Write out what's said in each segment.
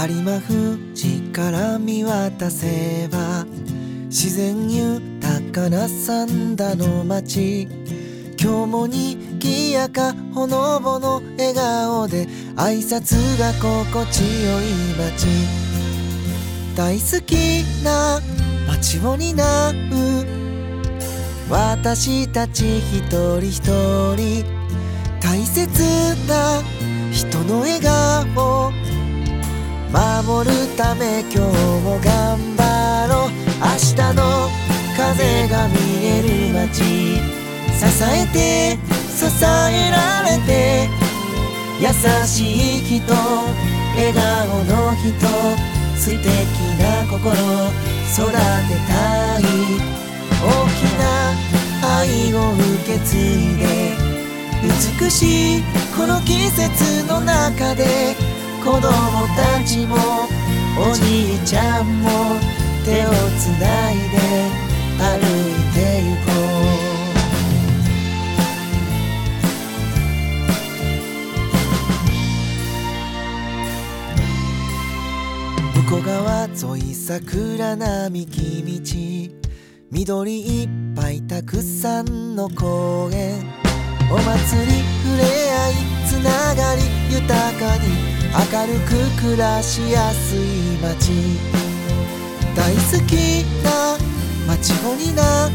有馬富士から見渡せば自然豊かな三田の街、今日もにぎやかほのぼの笑顔で挨拶が心地よい街、大好きな街を担う私たち一人一人、大切な人の笑顔守るため今日も頑張ろう。明日の風が見える街、支えて支えられて優しい人、笑顔の人、素敵な心育てたい。大きな愛を受け継いで美しいこの季節の中で子供たちもおじいちゃんも手をつないで歩いてゆこう。向こう側沿い桜並木道、緑いっぱいたくさんの公園、お祭り触れ合いつながり豊かに明るく暮らしやすい街、大好きな街を担う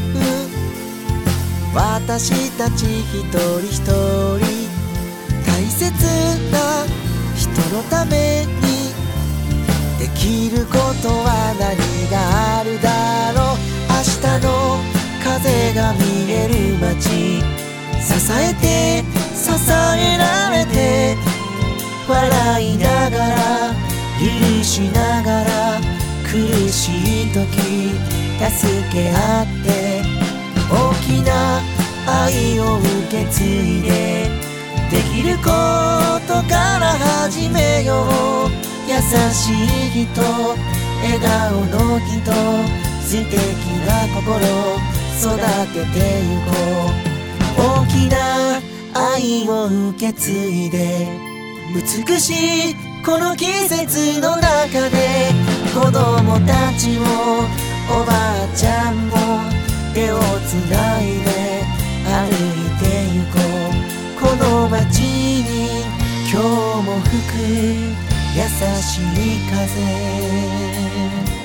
私たち一人一人、大切な人のためにできることは何があるだろう。明日の風が見える街、支えて支えられて笑いながら許しながら苦しい時助け合って大きな愛を受け継いでできることから始めよう。優しい人、笑顔の人、素敵な心育ててゆこう。大きな愛を受け継いで美しいこの季節の中で子供たちもおばあちゃんも手をつないで歩いてゆこう。この街に今日も吹く優しい風。